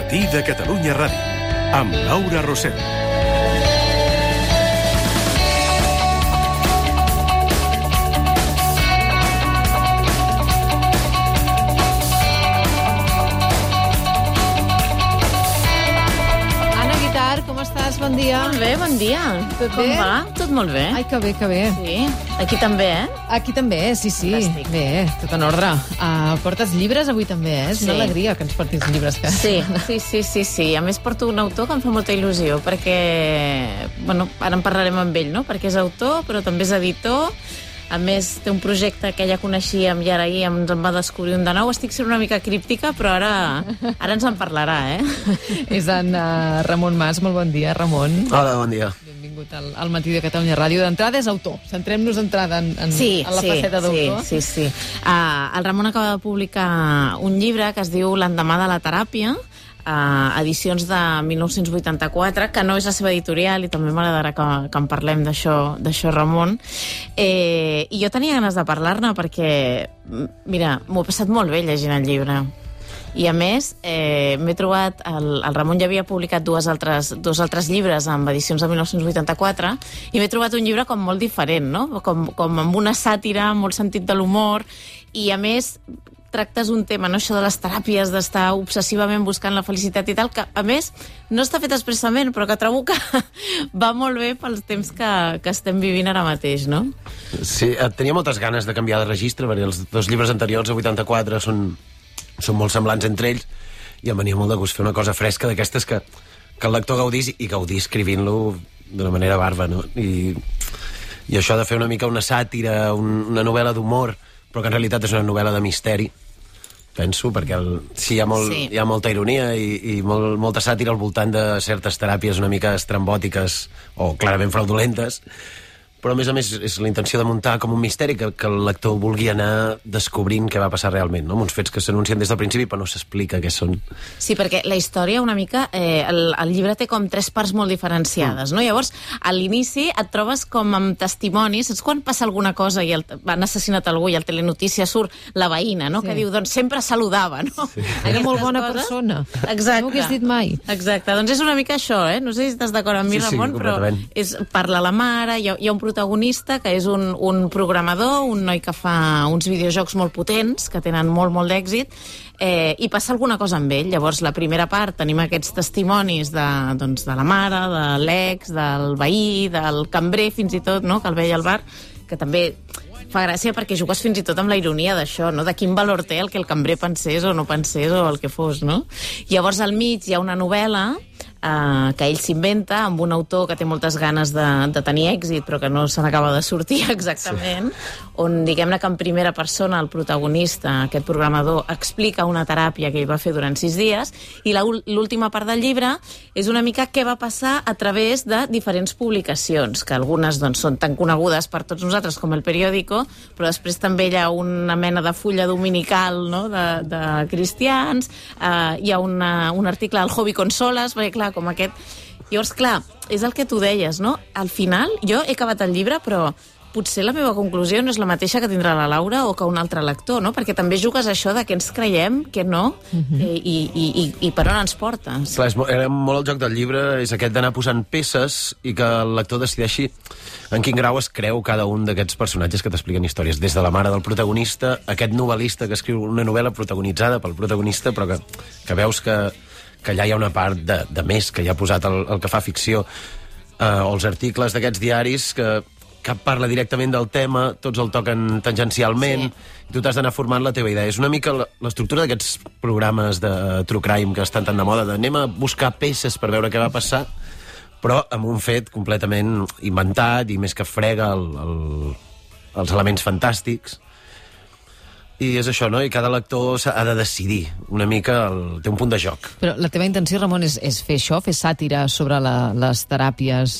Matí de Catalunya Ràdio, amb Laura Rosell. Com estàs? Bon dia. Molt bé, bon dia. Tot Com bé? va? Tot molt bé. Ai, que bé, que bé. Sí, aquí també, Aquí també, sí. Fantàstic. Bé, tot en ordre. Portes llibres avui també, És una Sí. alegria que ens portis llibres. Sí. A més, porto un autor que em fa molta il·lusió, perquè, bueno, ara en parlarem amb ell, no? Perquè és autor, però també és editor. A més, té un projecte que ja coneixíem i ara ahir ens en va descobrir un de nou. Estic sent una mica críptica, però ara ens en parlarà, És en Ramon Mas. Molt bon dia, Ramon. Hola, bon dia. Benvingut al Matí de Catalunya Ràdio. D'entrada és autor. Centrem-nos d'entrada en la faceta d'autor. Sí. El Ramon acaba de publicar un llibre que es diu L'endemà de la teràpia, edicions de 1984, que no és la seva editorial, i també m'agradarà que en parlem d'això, Ramon. I jo tenia ganes de parlar-ne perquè, mira, m'ho he passat molt bé llegint el llibre. I a més, m'he trobat... El Ramon ja havia publicat dos altres llibres amb edicions de 1984, i m'he trobat un llibre com molt diferent, no? Com amb una sàtira, molt sentit de l'humor, i a més tractes un tema, no? Això de les teràpies, d'estar obsessivament buscant la felicitat i tal, que a més no està fet expressament, però que trobo que va molt bé pels temps que estem vivint ara mateix, no? Sí, tenia moltes ganes de canviar de registre, perquè els dos llibres anteriors, el 84, són molt semblants entre ells, i em venia molt de gust fer una cosa fresca d'aquestes que el lector gaudís, i gaudís escrivint-lo d'una manera barba, no? I això de fer una mica una sàtira, una novel·la d'humor, però que en realitat és una novel·la de misteri, penso, perquè hi ha molta ironia i molta sàtira al voltant de certes teràpies una mica estrambòtiques o clarament fraudulentes, però a més és la intenció de muntar com un misteri que el lector vulgui anar descobrint què va passar realment, no? Amb uns fets que s'anuncien des del principi però no s'explica què són. Sí, perquè la història una mica... el llibre té com 3 parts molt diferenciades, no? Llavors, a l'inici et trobes com amb testimonis, saps quan passa alguna cosa i han assassinat algú i al telenotícia surt la veïna, no? Sí. Que diu, doncs sempre saludava, no? Sí. Era molt bona persona. Exacte. No ho hagués dit mai. Exacte, doncs és una mica això, No sé si estàs d'acord amb mi, Ramon, però parla la mare, hi ha un protagonista que és un programador, un noi que fa uns videojocs molt potents, que tenen molt d'èxit, i passa alguna cosa amb ell. Llavors, la primera part tenim aquests testimonis de la mare, de l'ex, del veí, del cambrer, fins i tot, no?, que el veia al bar, que també fa gràcia perquè jugues fins i tot amb la ironia d'això, no?, de quin valor té el que el cambrer pensés o no pensés o el que fos, no? Llavors, al mig hi ha una novel·la que ell s'inventa amb un autor que té moltes ganes de tenir èxit però que no se n'acaba de sortir exactament, on diguem-ne que en primera persona el protagonista, aquest programador, explica una teràpia que ell va fer durant 6 dies, i l'última part del llibre és una mica què va passar a través de diferents publicacions, que algunes doncs, són tan conegudes per tots nosaltres com El Periódico, però després també hi ha una mena de fulla dominical, no?, de cristians, hi ha un article al Hobby Consoles, perquè clar, com aquest... Llavors, clar, és el que tu deies, no? Al final, jo he acabat el llibre, però potser la meva conclusió no és la mateixa que tindrà la Laura o que un altre lector, no? Perquè també jugues això de què ens creiem, què no, i per on ens porta. Clar, era molt el joc del llibre, és aquest d'anar posant peces i que el lector decideixi en quin grau es creu cada un d'aquests personatges que t'expliquen històries. Des de la mare del protagonista, aquest novel·lista que escriu una novel·la protagonitzada pel protagonista, però que veus que allà hi ha una part de més, que hi ha posat el que fa ficció, o els articles d'aquests diaris que parla directament del tema, tots el toquen tangencialment, i tu t'has d'anar formant la teva idea. És una mica l'estructura d'aquests programes de true crime que estan tan de moda, d'anem a buscar peces per veure què va passar, però amb un fet completament inventat i més que frega els elements fantàstics. I és això, no? I cada lector ha de decidir una mica, té un punt de joc. Però la teva intenció, Ramon, és fer això, fer sàtira sobre les teràpies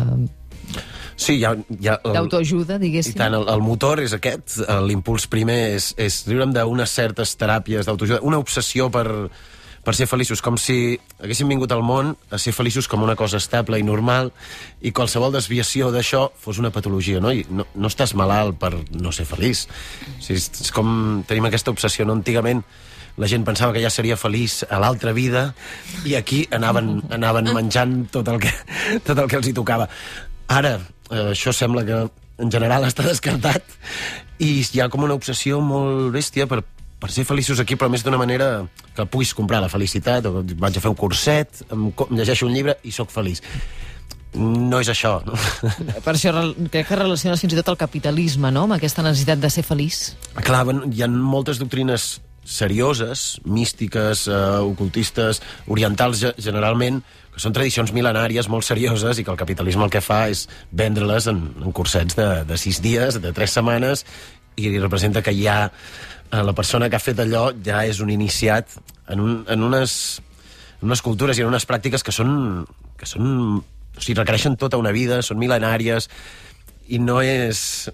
sí, hi ha d'autoajuda, diguéssim. I tant, el motor és aquest, l'impuls primer és riure'm d'unes certes teràpies d'autoajuda, una obsessió per ser feliços, com si haguéssim vingut al món a ser feliços com una cosa estable i normal, i qualsevol desviació d'això fos una patologia, no? I no estàs malalt per no ser feliç. O sigui, és com tenim aquesta obsessió, no? Antigament la gent pensava que ja seria feliç a l'altra vida, i aquí anaven menjant tot el que els hi tocava. Ara, això sembla que en general està descartat, i hi ha com una obsessió molt bèstia per ser feliços aquí, però més d'una manera que puguis comprar la felicitat, o vaig a fer un curset, em llegeixo un llibre i sóc feliç. No és això, no? Per això crec que relaciones fins i tot el capitalisme, no?, amb aquesta necessitat de ser feliç. Clar, hi ha moltes doctrines serioses, místiques, ocultistes, orientals generalment, que són tradicions mil·lenàries molt serioses, i que el capitalisme el que fa és vendre-les en cursets de 6 dies, de 3 setmanes, i representa que ja la persona que ha fet allò ja és un iniciat en unes cultures i en unes pràctiques que són o sigui, requereixen tota una vida, són mil·lenàries, i no és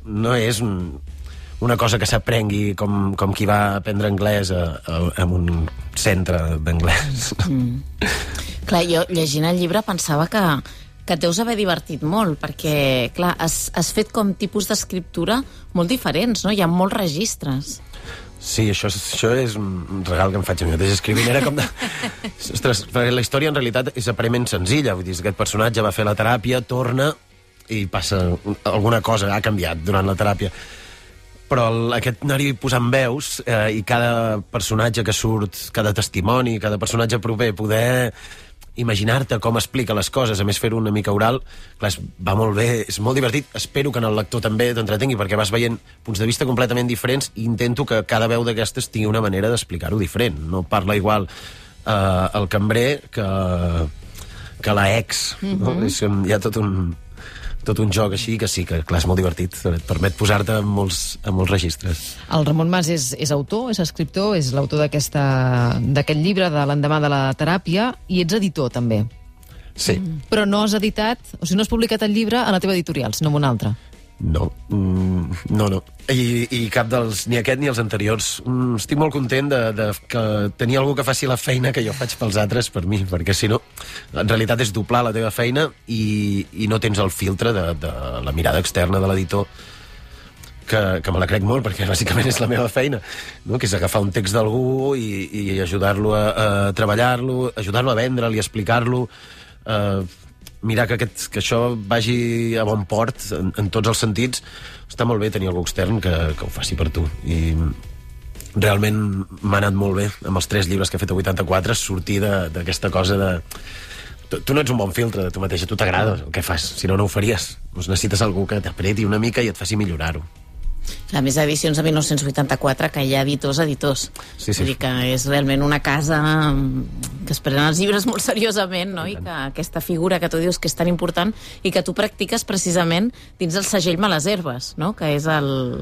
una cosa que s'aprengui com qui va aprendre anglès en un centre d'anglès. Clar, jo llegint el llibre pensava que et deus haver divertit molt, perquè, clar, has fet com tipus d'escriptura molt diferents, no? Hi ha molts registres. Sí, això és un regal que em faig a mi mateix escrivint. Era com de... Ostres, la història en realitat és aparentment senzilla. Vull dir, aquest personatge va fer la teràpia, torna i passa alguna cosa, ha canviat durant la teràpia. Però aquest anar-hi posant veus i cada personatge que surt, cada testimoni, cada personatge proper, poder imaginar-te com explica les coses, a més fer-ho una mica oral, clar, va molt bé, és molt divertit. Espero que en el lector també t'entretengui, perquè vas veient punts de vista completament diferents, i intento que cada veu d'aquestes tingui una manera d'explicar-ho diferent. No parla igual el cambrer que la ex. No? Hi ha tot un joc així que sí, que clar, és molt divertit, et permet posar-te en molts registres. El Ramon Mas és autor, és escriptor, és l'autor d'aquest llibre de l'endemà de la teràpia, i ets editor també. Sí. Però no has editat, o sigui, no has publicat el llibre a la teva editorial, sinó en una altra. No. I cap dels, ni aquest ni els anteriors. Estic molt content de tenir algú que faci la feina que jo faig pels altres per mi, perquè si no, en realitat és doblar la teva feina i no tens el filtre de la mirada externa de l'editor, que me la crec molt, perquè bàsicament és la meva feina, no? Que és agafar un text d'algú i ajudar-lo a treballar-lo, ajudar-lo a vendre'l i explicar-lo, mirar que això vagi a bon port en tots els sentits. Està molt bé tenir algú extern que ho faci per tu, i realment m'ha anat molt bé amb els 3 llibres que he fet a 84 sortir d'aquesta cosa de... Tu no ets un bon filtre de tu mateixa, tu t'agrada el que fas, si no, no ho faries. Doncs necessites algú que t'apreti una mica i et faci millorar-ho. A més, edicions de 1984, que hi ha editors. Sí. Vull dir que és realment una casa que es prenen els llibres molt seriosament, no? I que aquesta figura que tu dius que és tan important i que tu practiques precisament dins el segell Males Herbes, no? Que és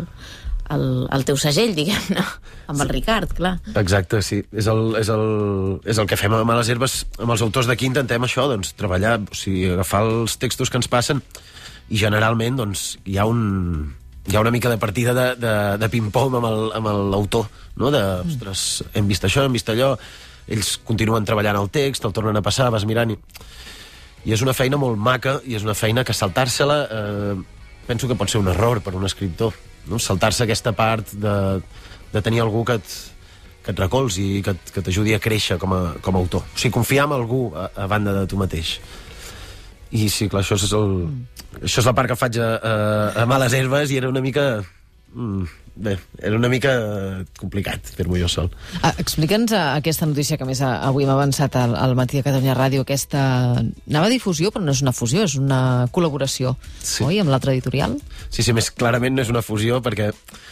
el teu segell, diguem-ne, amb el Ricard, clar. Exacte, sí. És el que fem a Males Herbes. Amb els autors d'aquí intentem això, doncs, treballar, o sigui, agafar els textos que ens passen, i generalment doncs, hi ha una mica de partida de ping-pong amb l'autor, no? Ostres, hem vist això, hem vist allò, ells continuen treballant el text, el tornen a passar, vas mirant, i és una feina molt maca, i és una feina que saltar-se-la penso que pot ser un error per un escriptor, no? Saltar-se aquesta part de tenir algú que et recolzi i que t'ajudi a créixer com a autor. O sigui, confiar en algú a banda de tu mateix. I sí, clar, això és la part que faig a Males Herbes, i era una mica... Bé, era una mica complicat fer-m'ho jo sol. Explica'ns aquesta notícia que més avui hem avançat al Matí de Catalunya Ràdio, aquesta nova difusió, però no és una fusió, és una col·laboració, sí. Oi, amb l'altra editorial? Sí, més clarament no és una fusió, perquè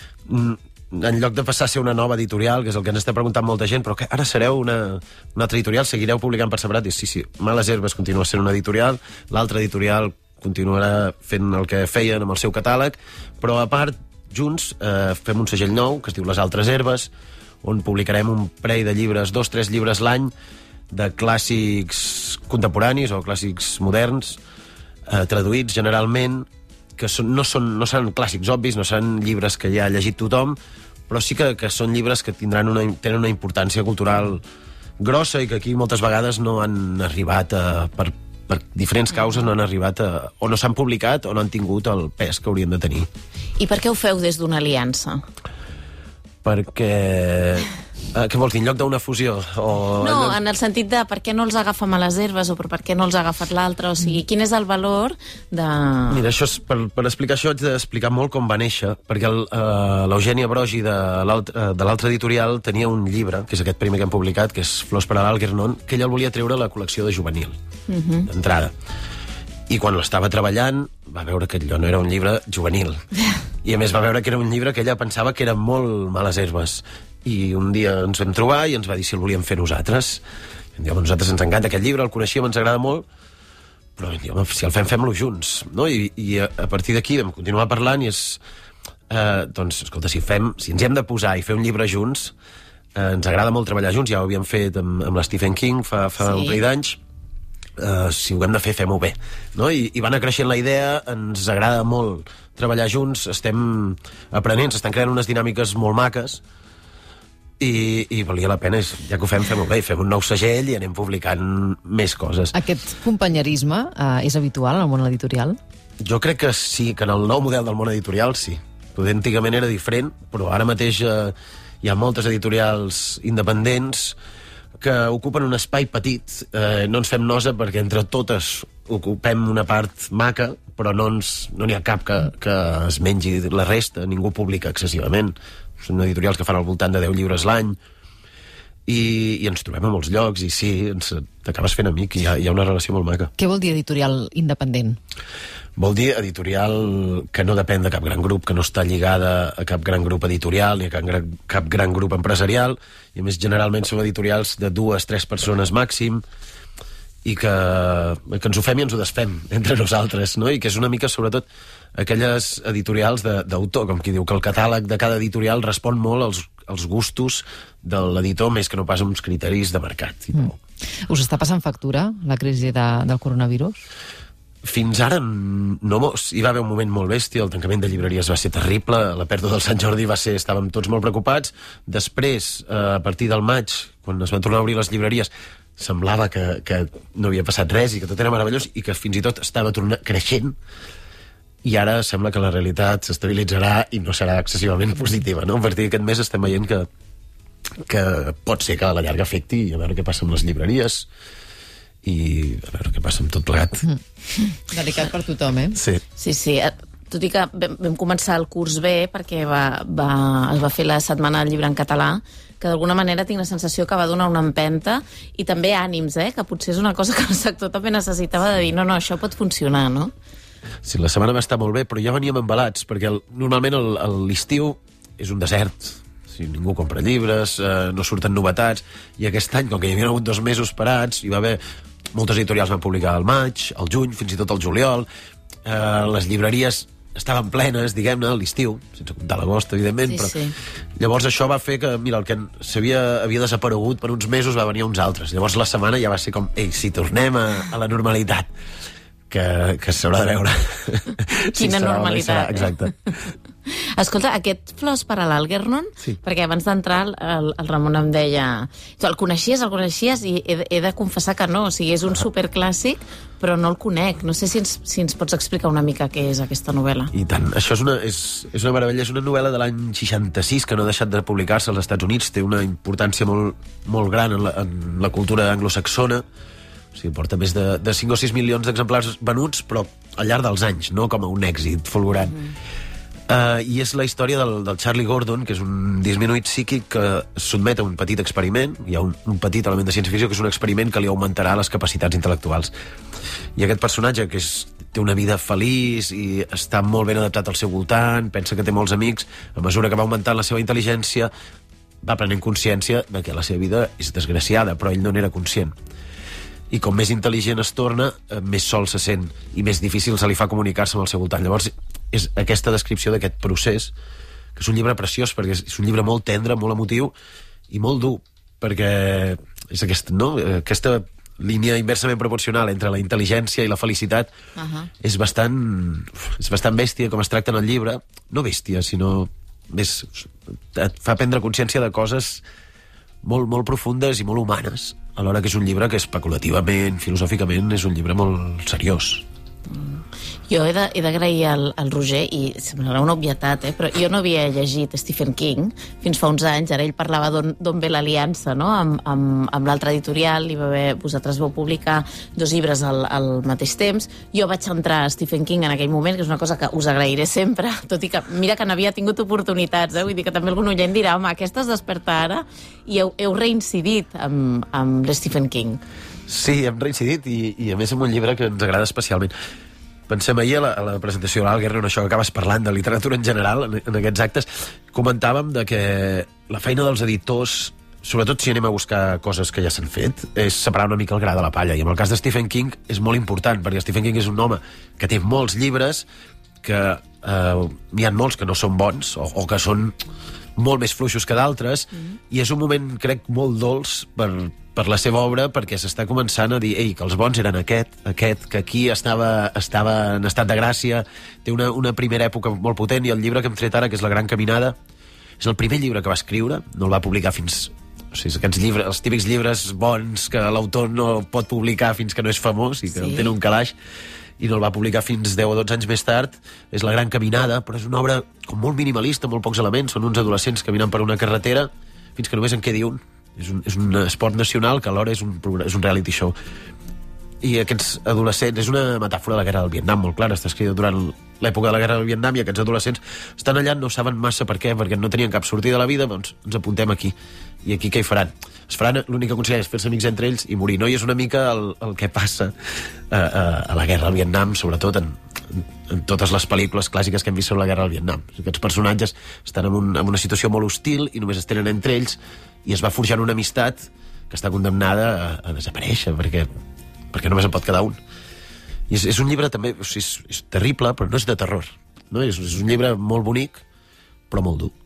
en lloc de passar a ser una nova editorial, que és el que ens està preguntant molta gent, però que ara sereu una altra editorial, seguireu publicant per separat? I sí, Males Herbes continua sent una editorial, l'altra editorial continuarà fent el que feien amb el seu catàleg, però a part, junts, fem un segell nou que es diu Les Altres Herbes, on publicarem un parell de llibres, 2-3 llibres l'any, de clàssics contemporanis o clàssics moderns, traduïts generalment, que no seran clàssics obvis, no seran llibres que ja ha llegit tothom, però sí que són llibres que tenen una importància cultural grossa, i que aquí moltes vegades no han arribat per diferents causes, no han arribat o no s'han publicat o no han tingut el pes que haurien de tenir. I per què ho feu des d'una aliança? Perquè Què vols dir, en lloc d'una fusió? No, en el sentit de per què no els agafa Males Herbes o per què no els ha agafat l'altre, o sigui, quin és el valor de... Mira, això per explicar això haig d'explicar molt com va néixer, perquè l'Eugènia Brogi de l'altre editorial tenia un llibre, que és aquest primer que hem publicat, que és Flors per a l'Algernon, que ella el volia treure a la col·lecció de juvenil, d'entrada. I quan l'estava treballant va veure que allò no era un llibre juvenil. I a més va veure que era un llibre que ella pensava que era molt Males Herbes. I un dia ens vam trobar i ens va dir si el volíem fer nosaltres. I a nosaltres ens encanta aquest llibre, el coneixíem, ens agrada molt, però si el fem-lo junts. No? I a partir d'aquí vam continuar parlant i doncs, escolta, si ens hi hem de posar i fer un llibre junts, ens agrada molt treballar junts, ja ho havíem fet amb l'Stephen King fa un parell d'anys. Si ho hem de fer, fem-ho bé, no? I va anar creixent la idea, ens agrada molt treballar junts, estem aprenent, s'estan creant unes dinàmiques molt maques i valia la pena, ja que ho fem-ho bé, fem un nou segell i anem publicant més coses. Aquest companyerisme és habitual en el món editorial? Jo crec que sí, que en el nou model del món editorial sí. Poder antigament era diferent, però ara mateix hi ha moltes editorials independents que ocupen un espai petit, no ens fem nosa perquè entre totes ocupem una part maca, però no n'hi ha cap que es mengi la resta, ningú publica excessivament. Són editorials que fan al voltant de 10 llibres l'any i ens trobem a molts llocs i sí, t'acabes fent amic i hi ha una relació molt maca. Què vol dir editorial independent? Vol dir editorial que no depèn de cap gran grup, que no està lligada a cap gran grup editorial ni a cap gran grup empresarial, i a més generalment són editorials de 2-3 persones màxim i que ens ho fem i ens ho desfem entre nosaltres, no? I que és una mica sobretot aquelles editorials d'autor, com qui diu que el catàleg de cada editorial respon molt als gustos de l'editor més que no pas uns criteris de mercat. Us està passant factura la crisi del coronavirus? Fins ara no hi va haver un moment molt bèstia, el tancament de llibreries va ser terrible, la pèrdua del Sant Jordi estàvem tots molt preocupats. Després, a partir del maig, quan es van tornar a obrir les llibreries, semblava que no havia passat res i que tot era meravellós i que fins i tot estava creixent, i ara sembla que la realitat s'estabilitzarà i no serà excessivament positiva, no? A partir d'aquest mes estem veient que pot ser que a la llarga afecti, a veure què passa amb les llibreries i a veure què passa amb tot plegat. Delicat per tothom, eh? Sí. Tot i que vam començar el curs bé perquè es va fer la setmana del llibre en català, que d'alguna manera tinc la sensació que va donar una empenta i també ànims, que potser és una cosa que el sector també necessitava de dir no, això pot funcionar, no? Sí, la setmana va estar molt bé, però ja veníem embalats, perquè normalment l'estiu és un desert. Ningú compra llibres, no surten novetats, i aquest any, com que hi havia hagut 2 mesos parats, hi va haver moltes editorials van publicar al maig, al juny, fins i tot al juliol, les llibreries estaven plenes, diguem-ne, a l'estiu, sense comptar l'agost, evidentment, però llavors això va fer que, mira, el que havia desaparegut per uns mesos va venir a uns altres. Llavors la setmana ja va ser com, si tornem a la normalitat, que s'haurà de veure. Quina normalitat. Exacte. Escolta, aquest Flors per a l'Algernon, perquè abans d'entrar el Ramon em deia tu el coneixies i he de confessar que no, o sigui, és un superclàssic, però no el conec. No sé si ens pots explicar una mica què és aquesta novel·la. I tant, això és una meravella, és una novel·la de l'any 66 que no ha deixat de publicar-se als Estats Units, té una importància molt, molt gran en la cultura anglosaxona. O sigui, porta més de 5 o 6 milions d'exemplars venuts, però al llarg dels anys, no com a un èxit fulgurant. I és la història del Charlie Gordon, que és un disminuït psíquic que es sotmet a un petit experiment. Hi ha un petit element de ciència-ficció, que és un experiment que li augmentarà les capacitats intel·lectuals. I aquest personatge, que té una vida feliç i està molt ben adaptat al seu voltant, pensa que té molts amics, a mesura que va augmentant la seva intel·ligència, va prenent consciència de que la seva vida és desgraciada, però ell no n'era conscient. I com més intel·ligent es torna, més sol se sent i més difícil se li fa comunicar-se amb el seu voltant. Llavors, és aquesta descripció d'aquest procés, que és un llibre preciós, perquè és un llibre molt tendre, molt emotiu i molt dur, perquè és aquesta línia inversament proporcional entre la intel·ligència i la felicitat és bastant bèstia, com es tracta en el llibre. No bèstia, sinó et fa prendre consciència de coses molt, molt profundes i molt humanes, alhora que és un llibre que especulativament, filosòficament, és un llibre molt seriós. Jo he d'agrair al Roger, i semblarà una obvietat, però jo no havia llegit Stephen King fins fa uns anys. Ara ell parlava d'on ve l'aliança, no? Amb l'altre editorial, vosaltres vau publicar 2 llibres al mateix temps. Jo vaig entrar a Stephen King en aquell moment, que és una cosa que us agrairé sempre, tot i que mira que n'havia tingut oportunitats, vull dir que també algun oient dirà, home, aquesta es desperta ara, i heu reincidit amb l'Stephen King. Sí, hem reincidit, i a més amb un llibre que ens agrada especialment. Pensem ahir a la presentació de l'Alguer, això que acabes parlant de literatura en general, en aquests actes, comentàvem de que la feina dels editors, sobretot si anem a buscar coses que ja s'han fet, és separar una mica el gra de la palla. I en el cas de Stephen King és molt important, perquè Stephen King és un home que té molts llibres, que n'hi ha molts que no són bons, o que són molt més fluixos que d'altres, i és un moment, crec, molt dolç per la seva obra, perquè s'està començant a dir que els bons eren aquest, que aquí estava en estat de gràcia, té una primera època molt potent, i el llibre que hem tret ara, que és La gran caminada, és el primer llibre que va escriure, no el va publicar fins... O sigui, aquests llibres, els típics llibres bons que l'autor no pot publicar fins que no és famós i que no tenen un calaix, i no el va publicar fins 10 o 12 anys més tard. És La gran caminada, però és una obra com molt minimalista, molt pocs elements, són uns adolescents caminant per una carretera fins que només en quedi un. És un esport nacional que alhora és un reality show. I aquests adolescents, és una metàfora de la guerra del Vietnam molt clara, està escrita durant l'època de la guerra del Vietnam, i aquests adolescents estan allà, no saben massa per què, perquè no tenien cap sortida de la vida, doncs ens apuntem aquí. I aquí què hi faran? L'únic que aconsegueixen és fer-se amics entre ells i morir, no? I és una mica el que passa a la guerra del Vietnam, sobretot en totes les pel·lícules clàssiques que hem vist sobre la guerra del Vietnam. Aquests personatges estan en una situació molt hostil i només es tenen entre ells, i es va forjant una amistat que està condemnada a desaparèixer, perquè només en pot quedar un. I és un llibre també, o sigui, és terrible, però no és de terror, no? És un llibre molt bonic, però molt dur.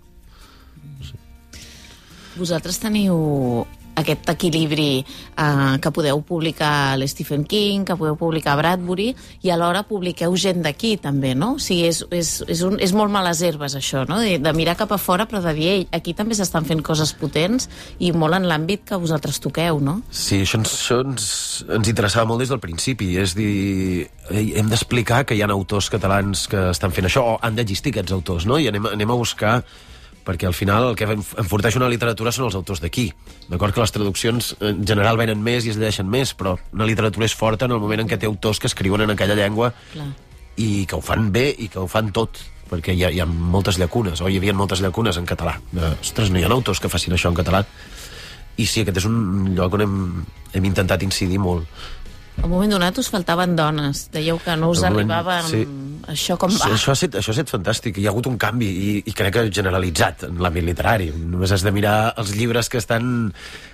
Vosaltres teniu aquest equilibri que podeu publicar l'Stephen King, que podeu publicar Bradbury, i alhora publiqueu gent d'aquí també, no? O sigui, és molt males herbes això, no? De mirar cap a fora, però de dir, aquí també s'estan fent coses potents i molt en l'àmbit que vosaltres toqueu, no? Sí, això ens interessava molt des del principi, és dir, hem d'explicar que hi ha autors catalans que estan fent això, o han d'existir aquests autors, no? I anem a buscar, perquè al final el que enforteix una literatura són els autors d'aquí. D'acord que les traduccions en general venen més i es llegeixen més, però una literatura és forta en el moment en què té autors que escriuen en aquella llengua i que ho fan bé i que ho fan tot, perquè hi ha moltes llacunes, o hi havia moltes llacunes en català. Ostres, no hi ha autors que facin això en català. I sí, aquest és un lloc on hem intentat incidir molt. Al moment donat us faltaven dones. Dèieu que no us arribaven... Sí. Això com va? Això ha estat fantàstic. Hi ha hagut un canvi, i crec que generalitzat en l'àmbit literari. Només has de mirar els llibres que estan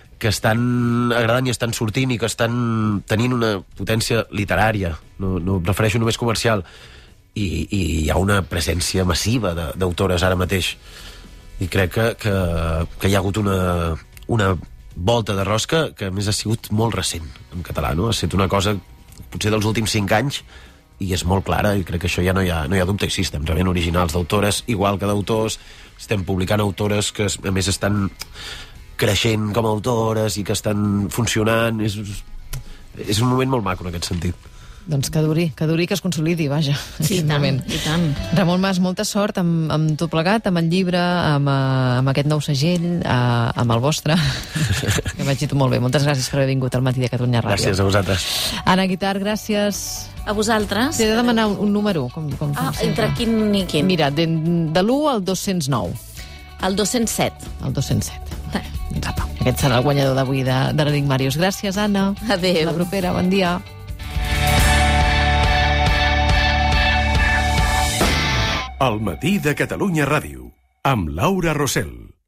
agradant i estan sortint i que estan tenint una potència literària. No em refereixo només comercial. I hi ha una presència massiva d'autores ara mateix. I crec que hi ha hagut una volta de rosca que a més ha sigut molt recent en català, no? Ha estat una cosa potser dels últims 5 anys, i és molt clara, i crec que això ja no hi ha dubte. I sí, estem rebent originals d'autores igual que d'autors, estem publicant autores que a més estan creixent com a autores i que estan funcionant. És un moment molt maco en aquest sentit. Doncs que duri, que es consolidi, vaja. Sí, i tant. Ramon Mas, molta sort amb tot plegat, amb el llibre, amb aquest nou segell, amb el vostre, que m'ha dit molt bé. Moltes gràcies per haver vingut al Matí de Catalunya Ràdio. Gràcies a vosaltres. Anna Guitart, gràcies. A vosaltres. T'he de demanar un número. Entre quin i quin? Mira, de l'1 al 209. El 207. El 207. Aquest serà el guanyador d'avui de l'Enigmàrius. Gràcies, Anna. Adéu. La propera, bon dia. El Matí de Catalunya Ràdio, amb Laura Rosell.